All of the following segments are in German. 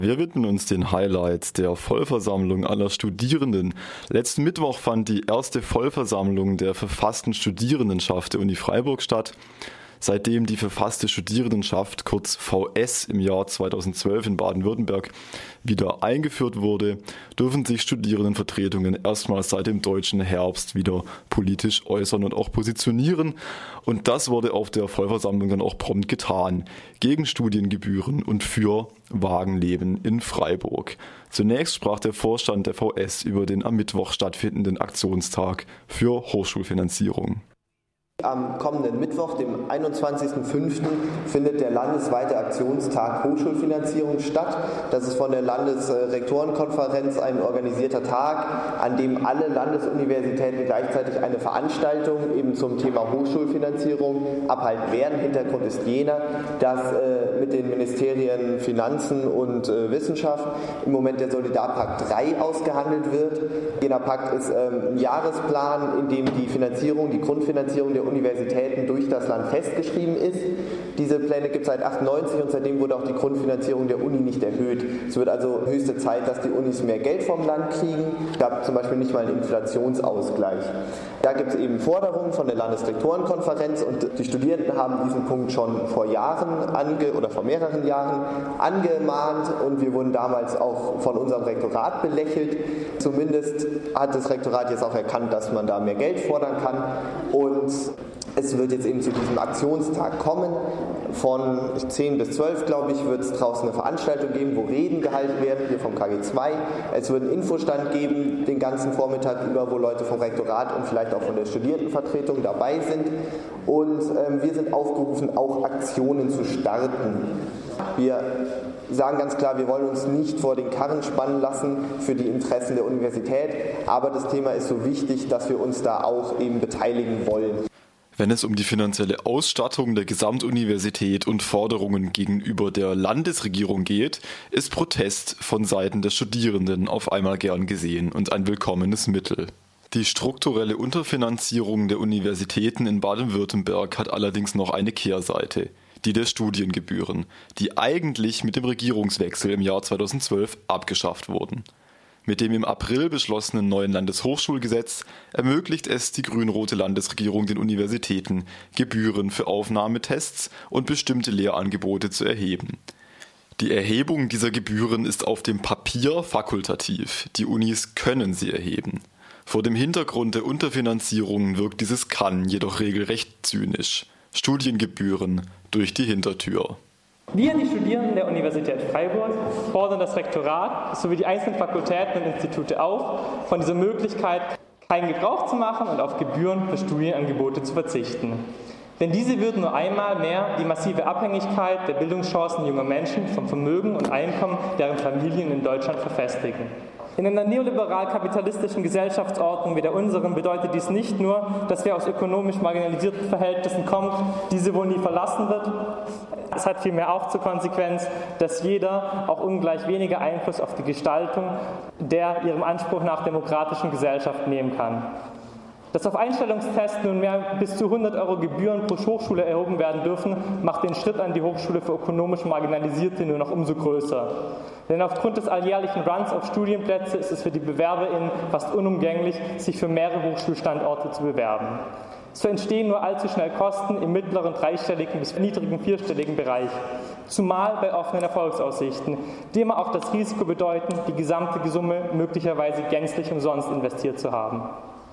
Wir widmen uns den Highlights der Vollversammlung aller Studierenden. Letzten Mittwoch fand die erste Vollversammlung der verfassten Studierendenschaft der Uni Freiburg statt. Seitdem die verfasste Studierendenschaft, kurz VS, im Jahr 2012 in Baden-Württemberg wieder eingeführt wurde, dürfen sich Studierendenvertretungen erstmals seit dem deutschen Herbst wieder politisch äußern und auch positionieren. Und das wurde auf der Vollversammlung dann auch prompt getan. Gegen Studiengebühren und für Wagenleben in Freiburg. Zunächst sprach der Vorstand der VS über den am Mittwoch stattfindenden Aktionstag für Hochschulfinanzierung. Am kommenden Mittwoch, dem 21.05., findet der landesweite Aktionstag Hochschulfinanzierung statt. Das ist von der Landesrektorenkonferenz ein organisierter Tag, an dem alle Landesuniversitäten gleichzeitig eine Veranstaltung eben zum Thema Hochschulfinanzierung abhalten werden. Hintergrund ist jener, dass mit den Ministerien Finanzen und Wissenschaft im Moment der Solidarpakt 3 ausgehandelt wird. Jener Pakt ist ein Jahresplan, in dem die Finanzierung, die Grundfinanzierung der Universitäten durch das Land festgeschrieben ist. Diese Pläne gibt es seit 1998 und seitdem wurde auch die Grundfinanzierung der Uni nicht erhöht. Es wird also höchste Zeit, dass die Unis mehr Geld vom Land kriegen. Es gab zum Beispiel nicht mal einen Inflationsausgleich. Da gibt es eben Forderungen von der Landesrektorenkonferenz und die Studierenden haben diesen Punkt schon vor mehreren Jahren angemahnt und wir wurden damals auch von unserem Rektorat belächelt. Zumindest hat das Rektorat jetzt auch erkannt, dass man da mehr Geld fordern kann und es wird jetzt eben zu diesem Aktionstag kommen. Von 10 bis 12, glaube ich, wird es draußen eine Veranstaltung geben, wo Reden gehalten werden, hier vom KG2. Es wird einen Infostand geben, den ganzen Vormittag über, wo Leute vom Rektorat und vielleicht auch von der Studierendenvertretung dabei sind. Und wir sind aufgerufen, auch Aktionen zu starten. Wir sagen ganz klar, wir wollen uns nicht vor den Karren spannen lassen für die Interessen der Universität, aber das Thema ist so wichtig, dass wir uns da auch eben beteiligen wollen. Wenn es um die finanzielle Ausstattung der Gesamtuniversität und Forderungen gegenüber der Landesregierung geht, ist Protest von Seiten der Studierenden auf einmal gern gesehen und ein willkommenes Mittel. Die strukturelle Unterfinanzierung der Universitäten in Baden-Württemberg hat allerdings noch eine Kehrseite, die der Studiengebühren, die eigentlich mit dem Regierungswechsel im Jahr 2012 abgeschafft wurden. Mit dem im April beschlossenen neuen Landeshochschulgesetz ermöglicht es die grün-rote Landesregierung den Universitäten, Gebühren für Aufnahmetests und bestimmte Lehrangebote zu erheben. Die Erhebung dieser Gebühren ist auf dem Papier fakultativ. Die Unis können sie erheben. Vor dem Hintergrund der Unterfinanzierung wirkt dieses Kann jedoch regelrecht zynisch. Studiengebühren durch die Hintertür. Wir, die Studierenden der Universität Freiburg, fordern das Rektorat sowie die einzelnen Fakultäten und Institute auf, von dieser Möglichkeit keinen Gebrauch zu machen und auf Gebühren für Studienangebote zu verzichten. Denn diese würden nur einmal mehr die massive Abhängigkeit der Bildungschancen junger Menschen vom Vermögen und Einkommen deren Familien in Deutschland verfestigen. In einer neoliberal-kapitalistischen Gesellschaftsordnung wie der unseren bedeutet dies nicht nur, dass wer aus ökonomisch marginalisierten Verhältnissen kommt, diese wohl nie verlassen wird. Es hat vielmehr auch zur Konsequenz, dass jeder auch ungleich weniger Einfluss auf die Gestaltung der ihrem Anspruch nach demokratischen Gesellschaft nehmen kann. Dass auf Einstellungstests nunmehr bis zu 100 € Gebühren pro Hochschule erhoben werden dürfen, macht den Schritt an die Hochschule für ökonomisch Marginalisierte nur noch umso größer. Denn aufgrund des alljährlichen Runs auf Studienplätze ist es für die BewerberInnen fast unumgänglich, sich für mehrere Hochschulstandorte zu bewerben. So entstehen nur allzu schnell Kosten im mittleren dreistelligen bis niedrigen vierstelligen Bereich. Zumal bei offenen Erfolgsaussichten, die immer auch das Risiko bedeuten, die gesamte Summe möglicherweise gänzlich umsonst investiert zu haben.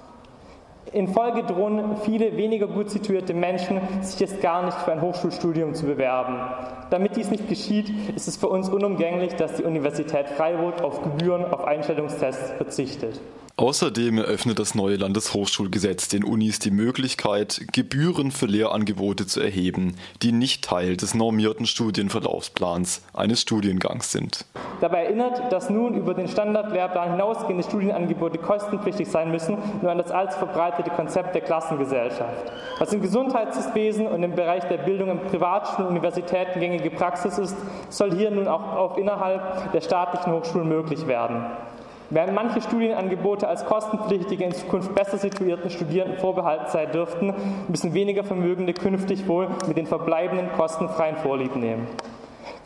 In Folge drohen viele weniger gut situierte Menschen, sich jetzt gar nicht für ein Hochschulstudium zu bewerben. Damit dies nicht geschieht, ist es für uns unumgänglich, dass die Universität Freiburg auf Gebühren auf Einstellungstests verzichtet. Außerdem eröffnet das neue Landeshochschulgesetz den Unis die Möglichkeit, Gebühren für Lehrangebote zu erheben, die nicht Teil des normierten Studienverlaufsplans eines Studiengangs sind. Dabei erinnert, dass nun über den Standardlehrplan hinausgehende Studienangebote kostenpflichtig sein müssen, nur an das allzu verbreitete Konzept der Klassengesellschaft. Was im Gesundheitswesen und im Bereich der Bildung in Privatschulen und Universitäten gängige Praxis ist, soll hier nun auch innerhalb der staatlichen Hochschulen möglich werden. Während manche Studienangebote als kostenpflichtige in Zukunft besser situierten Studierenden vorbehalten sein dürften, müssen weniger Vermögende künftig wohl mit den verbleibenden kostenfreien Vorlieb nehmen.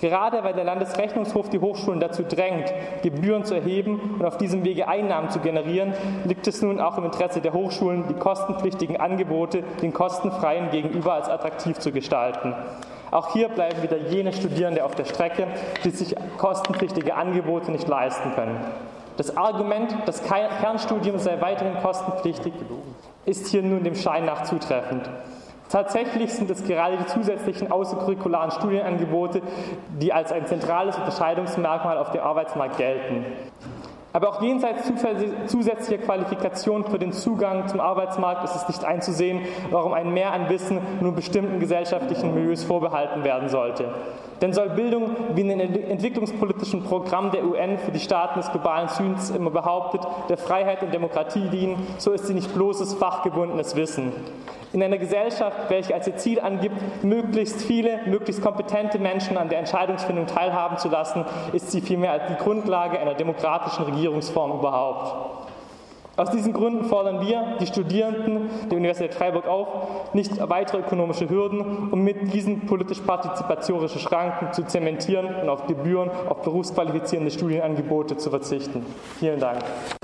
Gerade weil der Landesrechnungshof die Hochschulen dazu drängt, Gebühren zu erheben und auf diesem Wege Einnahmen zu generieren, liegt es nun auch im Interesse der Hochschulen, die kostenpflichtigen Angebote den kostenfreien gegenüber als attraktiv zu gestalten. Auch hier bleiben wieder jene Studierende auf der Strecke, die sich kostenpflichtige Angebote nicht leisten können. Das Argument, das Kernstudium sei weiterhin kostenpflichtig, ist hier nun dem Schein nach zutreffend. Tatsächlich sind es gerade die zusätzlichen außercurricularen Studienangebote, die als ein zentrales Unterscheidungsmerkmal auf dem Arbeitsmarkt gelten. Aber auch jenseits zusätzlicher Qualifikationen für den Zugang zum Arbeitsmarkt ist es nicht einzusehen, warum ein Mehr an Wissen nur bestimmten gesellschaftlichen Milieus vorbehalten werden sollte. Denn soll Bildung, wie in den entwicklungspolitischen Programmen der UN für die Staaten des globalen Südens immer behauptet, der Freiheit und Demokratie dienen, so ist sie nicht bloßes fachgebundenes Wissen. In einer Gesellschaft, welche als ihr Ziel angibt, möglichst viele, möglichst kompetente Menschen an der Entscheidungsfindung teilhaben zu lassen, ist sie vielmehr als die Grundlage einer demokratischen Regierungsform überhaupt. Aus diesen Gründen fordern wir, die Studierenden der Universität Freiburg auf, nicht weitere ökonomische Hürden, um mit diesen politisch-partizipatorische Schranken zu zementieren und auf Gebühren, auf berufsqualifizierende Studienangebote zu verzichten. Vielen Dank.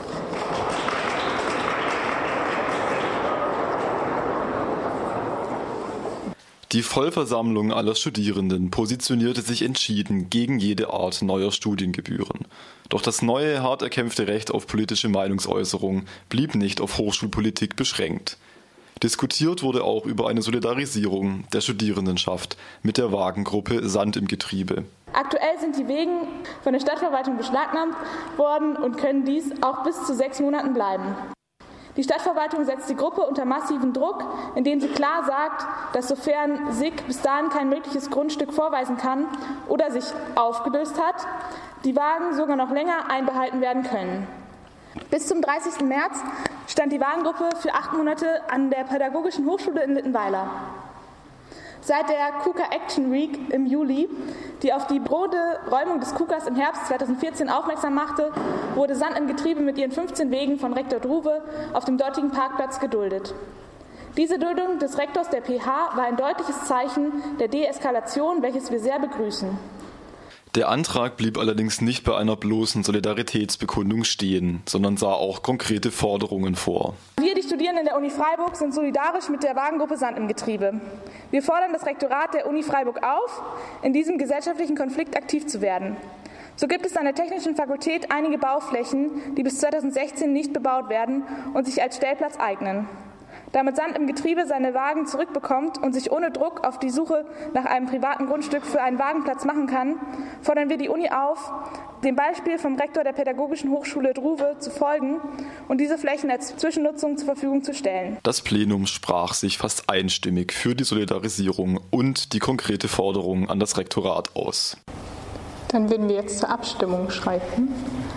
Die Vollversammlung aller Studierenden positionierte sich entschieden gegen jede Art neuer Studiengebühren. Doch das neue, hart erkämpfte Recht auf politische Meinungsäußerung blieb nicht auf Hochschulpolitik beschränkt. Diskutiert wurde auch über eine Solidarisierung der Studierendenschaft mit der Wagengruppe Sand im Getriebe. Aktuell sind die Wegen von der Stadtverwaltung beschlagnahmt worden und können dies auch bis zu 6 Monaten bleiben. Die Stadtverwaltung setzt die Gruppe unter massiven Druck, indem sie klar sagt, dass sofern SIG bis dahin kein mögliches Grundstück vorweisen kann oder sich aufgelöst hat, die Wagen sogar noch länger einbehalten werden können. Bis zum 30. März stand die Wagengruppe für 8 Monate an der Pädagogischen Hochschule in Littenweiler. Seit der KUKA Action Week im Juli, die auf die drohende Räumung des KUKAs im Herbst 2014 aufmerksam machte, wurde Sand im Getriebe mit ihren 15 Wegen von Rektor Druwe auf dem dortigen Parkplatz geduldet. Diese Duldung des Rektors der PH war ein deutliches Zeichen der Deeskalation, welches wir sehr begrüßen. Der Antrag blieb allerdings nicht bei einer bloßen Solidaritätsbekundung stehen, sondern sah auch konkrete Forderungen vor. Wir, die Studierenden der Uni Freiburg, sind solidarisch mit der Wagengruppe Sand im Getriebe. Wir fordern das Rektorat der Uni Freiburg auf, in diesem gesellschaftlichen Konflikt aktiv zu werden. So gibt es an der Technischen Fakultät einige Bauflächen, die bis 2016 nicht bebaut werden und sich als Stellplatz eignen. Damit Sand im Getriebe seine Wagen zurückbekommt und sich ohne Druck auf die Suche nach einem privaten Grundstück für einen Wagenplatz machen kann, fordern wir die Uni auf, dem Beispiel vom Rektor der Pädagogischen Hochschule Druwe zu folgen und diese Flächen als Zwischennutzung zur Verfügung zu stellen. Das Plenum sprach sich fast einstimmig für die Solidarisierung und die konkrete Forderung an das Rektorat aus. Dann würden wir jetzt zur Abstimmung schreiten.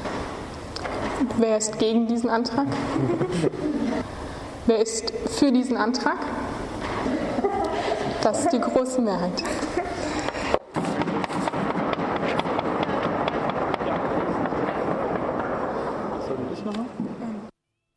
Wer ist gegen diesen Antrag? Wer ist für diesen Antrag? Das ist die große Mehrheit. Soll ich nochmal?